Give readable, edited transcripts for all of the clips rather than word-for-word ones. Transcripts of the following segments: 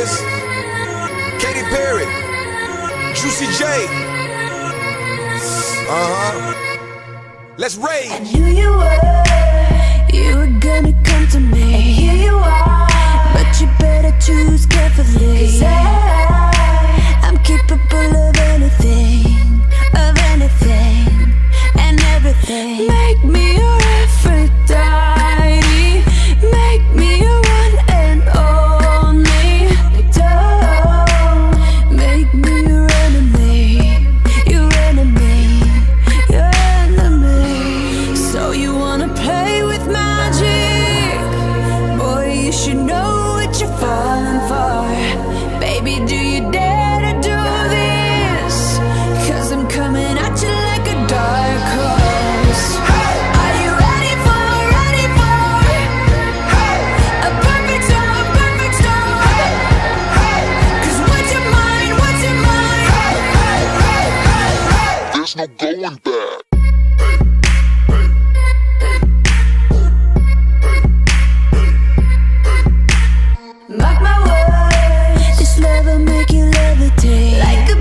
Wiz, Katy Perry, Juicy J. Let's rage. I knew you were gonna come to me, and here you are. But you better choose carefully, 'cause I'm capable of anything, and everything. Make me your Aphrodite, make me your one and only. Don't make me your enemy, your enemy, your enemy. So you wanna play with magic? Boy, you should know what you're falling for. Baby, do you dare to do this? 'Cause I'm coming at you like a dark horse. Are you ready for a perfect storm, perfect storm? 'Cause what's your mind, what's your mind? There's no going back. Mark my words, this love will make you levitate like a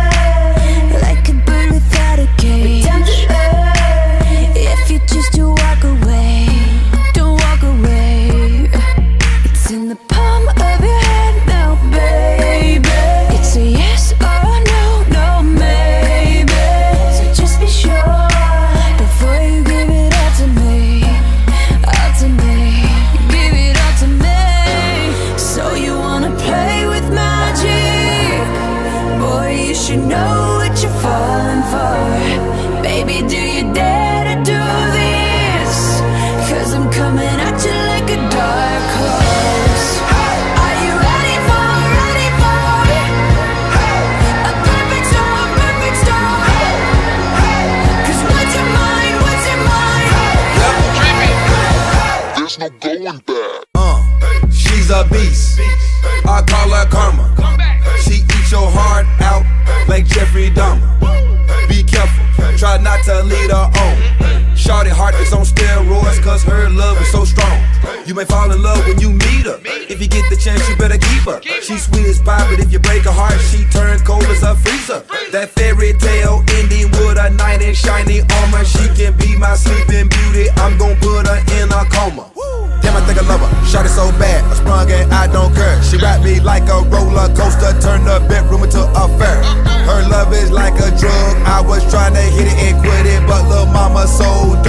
bird without a cage. Down to earth, if you choose to walk away, don't walk away. It's in the palm of your hand now, baby. It's a yes or a no, no maybe. So just be sure before you give it all to me, all to me. Give it all to me. So you wanna play with magic? Boy, you should know what you're falling for. Baby, do you dare to do this? 'Cause I'm coming at you like a dark horse. Are you ready for a perfect storm, perfect storm? 'Cause what's your mind, what's your mind? There's no going back. She's a beast, I call her karma. She eats your heart out like Jeffrey Dahmer. Be careful, try not to lead her on. Shorty heart is on steroids, 'cause her love is so strong. You may fall in love when you meet her. If you get the chance, you better keep her. She's sweet as pie, but if you break her heart, she turns cold as a freezer. That fairy tale ending with a knight in shiny armor. She can be my sleeping beauty, I'm gon' put her in a coma. Damn, I think I love her, shot it so bad, I sprung and I don't care. She wrapped me like a roller coaster, turned the bedroom into a fair. Her love is like a drug, I was trying to hit it and quit it, but lil' mama so